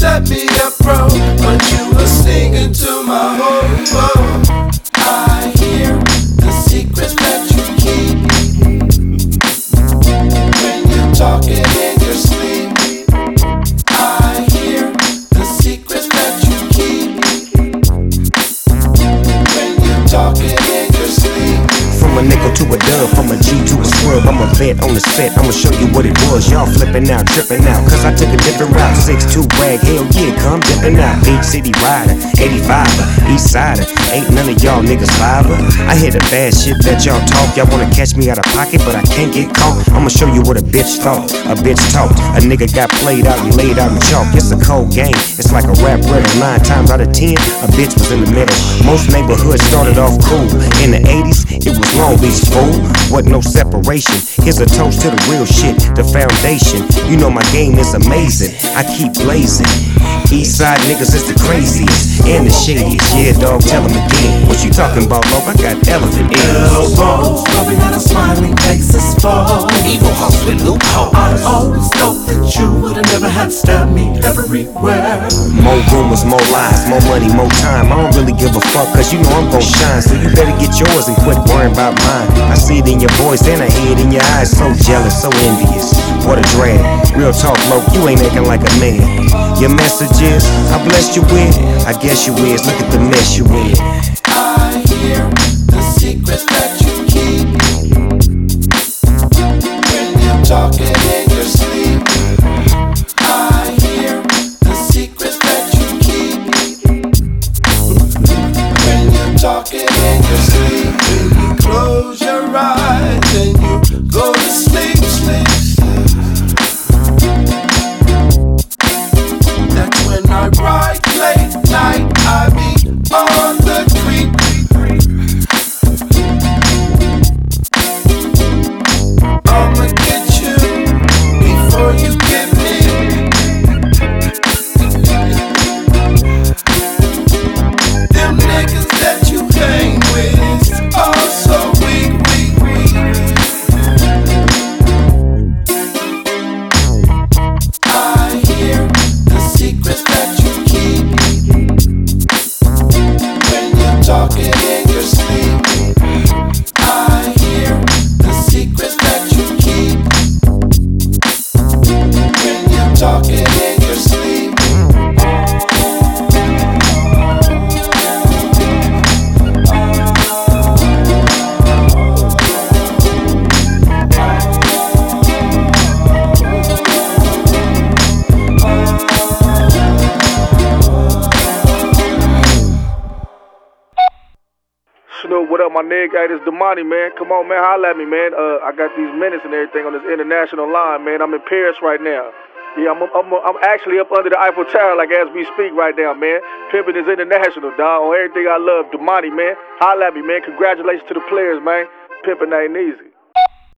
set me up, bro. But you were singing to my home. I hear the secrets that you keep when you're talking in your sleep. I hear the secrets that you keep when you're talking in your sleep. From a nickel to a dub, from a G to a scrub, I'm a vet on the set, I'ma show you what it was. Y'all flipping out, tripping out, cause I took a different route. 6'2" brag, hell yeah, come dipping out. Big city rider, 85er, east sider, ain't none of y'all niggas fiver. I hear the bad shit that y'all talk, y'all wanna catch me out of pocket, but I can't get caught. I'ma show you what a bitch thought, a bitch talked. A nigga got played out and laid out in chalk. It's a cold game, it's like a rap riddle. 9 times out of 10, a bitch was in the middle. Most neighborhoods started off cool. In the 80s, it was Long Beach, fool. Wasn't no separation. Here's a toast to the real shit, the foundation. You know my game is amazing, I keep blazing. Eastside niggas is the craziest and the shadiest. Yeah, dog, tell them again. What you talking about, Lope? I got elephant ears. Elbows, rubbing at a smiling faces fall. Evil house with loopholes. I always thought that you would've never had to stab me everywhere. More rumors, more lies, more money, more time. I don't really give a fuck, cause you know I'm gon' shine. So you better get yours and quit worrying about mine. I see it in your voice and I hear it in your eyes. So jealous, so envious, what a drag. Real talk, Lope, you ain't acting like a man. Your message is, I blessed you with, I guess you is. Look at the mess you in. I hear the secrets that you keep when you're talking in your sleep. I hear the secrets that you keep when you're talking in your sleep. When you close your eyes and you go to sleep, sleep. That's when I ride late night, I be on the creek. I'ma get you before you get me. Them niggas that you hang with is all so weak. I hear the secrets that you keep when you're talking in your sleep. I hear the secrets that you keep when you're talking in your sleep. Snoop, what up, my nigga? Hey, this Damani, man. Come on, man. Holla at me, man. I got these minutes and everything on this international line, man. I'm in Paris right now. Yeah, I'm actually up under the Eiffel Tower, like as we speak right now, man. Pimpin' is international, dog. On everything I love, Damani, man. Holla at me, man. Congratulations to the players, man. Pimpin' ain't easy.